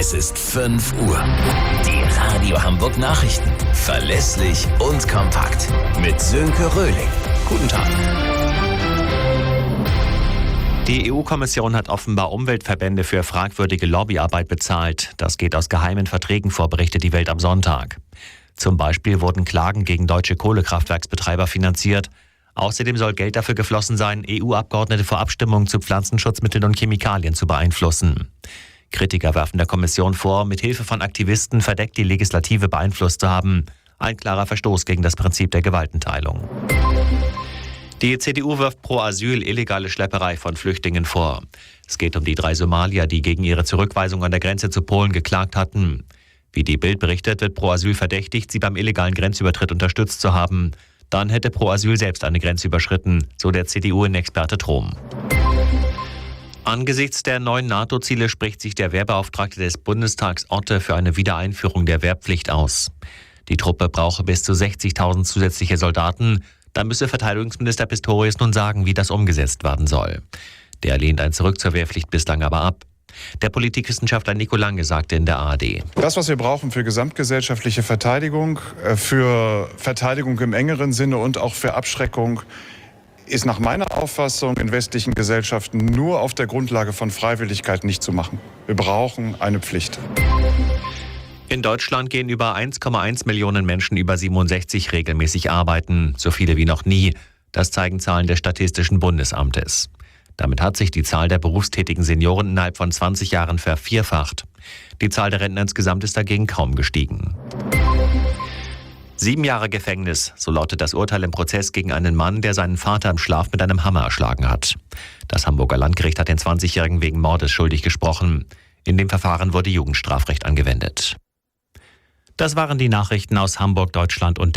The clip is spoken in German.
Es ist 5 Uhr. Die Radio Hamburg Nachrichten. Verlässlich und kompakt. Mit Sönke Röhling. Guten Tag. Die EU-Kommission hat offenbar Umweltverbände für fragwürdige Lobbyarbeit bezahlt. Das geht aus geheimen Verträgen vor, berichtet die Welt am Sonntag. Zum Beispiel wurden Klagen gegen deutsche Kohlekraftwerksbetreiber finanziert. Außerdem soll Geld dafür geflossen sein, EU-Abgeordnete vor Abstimmungen zu Pflanzenschutzmitteln und Chemikalien zu beeinflussen. Kritiker werfen der Kommission vor, mit Hilfe von Aktivisten verdeckt die Legislative beeinflusst zu haben. Ein klarer Verstoß gegen das Prinzip der Gewaltenteilung. Die CDU wirft pro Asyl illegale Schlepperei von Flüchtlingen vor. Es geht um die 3 Somalier, die gegen ihre Zurückweisung an der Grenze zu Polen geklagt hatten. Wie die Bild berichtet, wird pro Asyl verdächtigt, sie beim illegalen Grenzübertritt unterstützt zu haben. Dann hätte pro Asyl selbst eine Grenze überschritten, so der CDU-Innenexperte Trom. Angesichts der neuen NATO-Ziele spricht sich der Wehrbeauftragte des Bundestags Otte für eine Wiedereinführung der Wehrpflicht aus. Die Truppe brauche bis zu 60.000 zusätzliche Soldaten. Dann müsse Verteidigungsminister Pistorius nun sagen, wie das umgesetzt werden soll. Der lehnt ein Zurück zur Wehrpflicht bislang aber ab. Der Politikwissenschaftler Nico Lange sagte in der ARD: Das, was wir brauchen für gesamtgesellschaftliche Verteidigung, für Verteidigung im engeren Sinne und auch für Abschreckung, ist nach meiner Auffassung in westlichen Gesellschaften nur auf der Grundlage von Freiwilligkeit nicht zu machen. Wir brauchen eine Pflicht. In Deutschland gehen über 1,1 Millionen Menschen über 67 regelmäßig arbeiten, so viele wie noch nie. Das zeigen Zahlen des Statistischen Bundesamtes. Damit hat sich die Zahl der berufstätigen Senioren innerhalb von 20 Jahren vervierfacht. Die Zahl der Rentner insgesamt ist dagegen kaum gestiegen. 7 Jahre Gefängnis, so lautet das Urteil im Prozess gegen einen Mann, der seinen Vater im Schlaf mit einem Hammer erschlagen hat. Das Hamburger Landgericht hat den 20-Jährigen wegen Mordes schuldig gesprochen. In dem Verfahren wurde Jugendstrafrecht angewendet. Das waren die Nachrichten aus Hamburg, Deutschland und